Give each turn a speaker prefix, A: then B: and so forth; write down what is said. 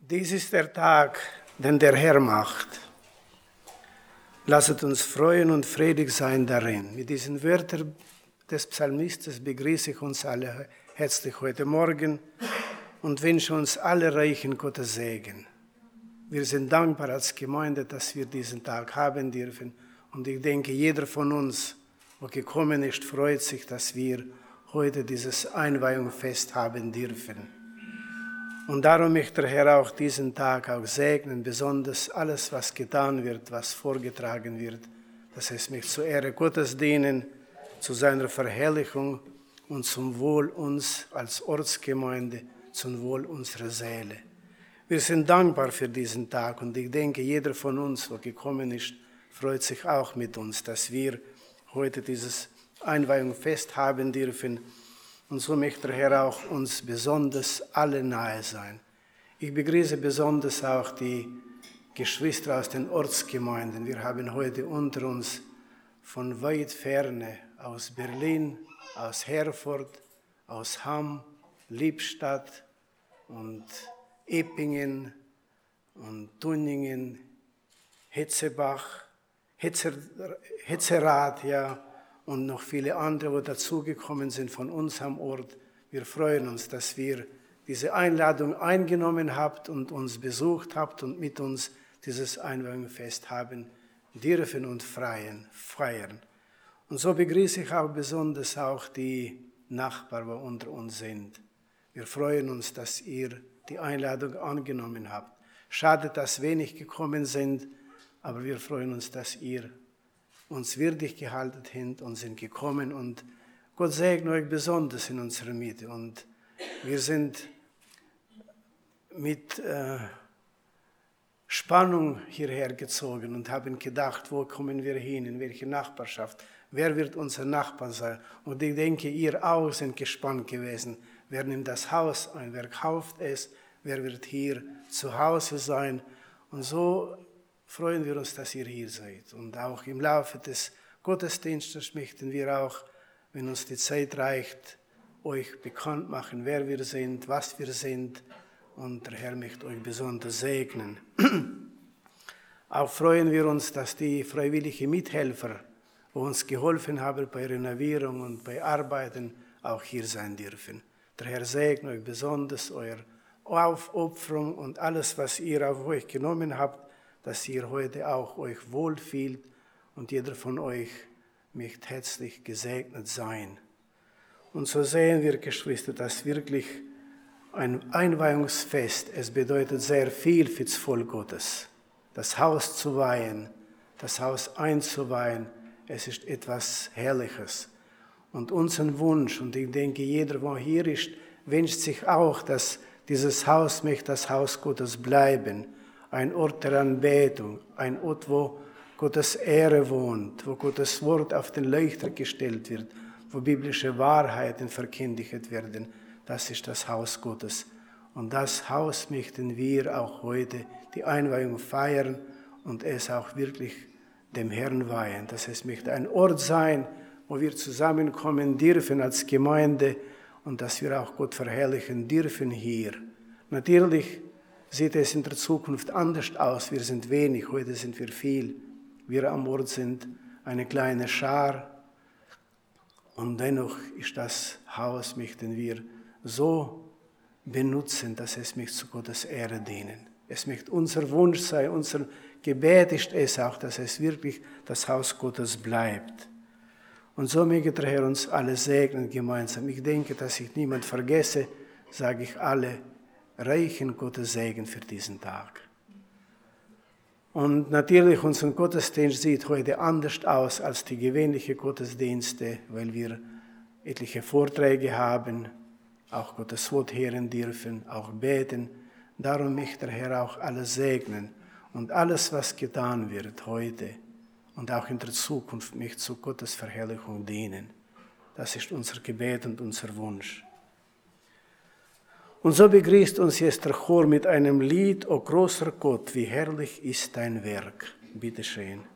A: Dies ist der Tag, den der Herr macht. Lasset uns freuen und freudig sein darin. Mit diesen Wörtern des Psalmistes begrüße ich uns alle herzlich heute Morgen und wünsche uns alle reichen Gottes Segen. Wir sind dankbar als Gemeinde, dass wir diesen Tag haben dürfen. Und ich denke, jeder von uns, der gekommen ist, freut sich, dass wir heute dieses Einweihungsfest haben dürfen. Und darum möchte der Herr auch diesen Tag auch segnen, besonders alles, was getan wird, was vorgetragen wird, dass es mich zur Ehre Gottes dienen, zu seiner Verherrlichung und zum Wohl uns als Ortsgemeinde, zum Wohl unserer Seele. Wir sind dankbar für diesen Tag und ich denke, jeder von uns, der gekommen ist, freut sich auch mit uns, dass wir heute dieses Einweihungsfest haben dürfen. Und so möchte der Herr auch uns besonders alle nahe sein. Ich begrüße besonders auch die Geschwister aus den Ortsgemeinden. Wir haben heute unter uns von weit ferne, aus Berlin, aus Herford, aus Hamm, Lippstadt und Eppingen und Tunningen, Hetzebach, Hetzerath, ja, und noch viele andere, die dazugekommen sind von unserem Ort. Wir freuen uns, dass wir diese Einladung eingenommen habt und uns besucht habt und mit uns dieses Einweihungsfest haben dürfen und feiern. Und so begrüße ich auch besonders auch die Nachbarn, die unter uns sind. Wir freuen uns, dass ihr die Einladung angenommen habt. Schade, dass wenig gekommen sind, aber wir freuen uns, dass ihr uns würdig gehalten habt und sind gekommen. Und Gott segne euch besonders in unserer Mitte. Und wir sind mit Spannung hierher gezogen und haben gedacht, wo kommen wir hin, in welche Nachbarschaft, wer wird unser Nachbar sein. Und ich denke, ihr auch sind gespannt gewesen. Wer nimmt das Haus ein, wer kauft es, wer wird hier zu Hause sein. Und so freuen wir uns, dass ihr hier seid. Und auch im Laufe des Gottesdienstes möchten wir auch, wenn uns die Zeit reicht, euch bekannt machen, wer wir sind, was wir sind. Und der Herr möchte euch besonders segnen. Auch freuen wir uns, dass die freiwilligen Mithelfer, die uns geholfen haben bei Renovierung und bei Arbeiten, auch hier sein dürfen. Der Herr segne euch besonders, eure Aufopferung und alles, was ihr auf euch genommen habt, dass ihr heute auch euch wohlfühlt und jeder von euch möchte herzlich gesegnet sein. Und so sehen wir, Geschwister, dass wirklich ein Einweihungsfest, es bedeutet sehr viel für das Volk Gottes. Das Haus zu weihen, das Haus einzuweihen, es ist etwas Herrliches. Und unser Wunsch, und ich denke, jeder, der hier ist, wünscht sich auch, dass dieses Haus möchte das Haus Gottes bleiben. Ein Ort der Anbetung, ein Ort, wo Gottes Ehre wohnt, wo Gottes Wort auf den Leuchter gestellt wird, wo biblische Wahrheiten verkündigt werden. Das ist das Haus Gottes. Und das Haus möchten wir auch heute die Einweihung feiern und es auch wirklich dem Herrn weihen. Dass es möchte ein Ort sein, wo wir zusammenkommen dürfen als Gemeinde und dass wir auch Gott verherrlichen dürfen hier. Natürlich sieht es in der Zukunft anders aus. Wir sind wenig, heute sind wir viel. Wir am Ort sind eine kleine Schar. Und dennoch ist das Haus, möchten wir so benutzen, dass es mich zu Gottes Ehre dienen. Es möchte unser Wunsch sein, unser Gebet ist es auch, dass es wirklich das Haus Gottes bleibt. Und so möge der Herr uns alle segnen gemeinsam. Ich denke, dass ich niemand vergesse, sage ich alle, reichen Gottes Segen für diesen Tag. Und natürlich, unser Gottesdienst sieht heute anders aus als die gewöhnlichen Gottesdienste, weil wir etliche Vorträge haben, auch Gottes Wort hören dürfen, auch beten. Darum möchte der Herr auch alles segnen. Und alles, was getan wird heute und auch in der Zukunft, möchte zu Gottes Verherrlichung dienen. Das ist unser Gebet und unser Wunsch. Und so begrüßt uns jetzt der Chor mit einem Lied, O großer Gott, wie herrlich ist dein Werk. Bitte schön.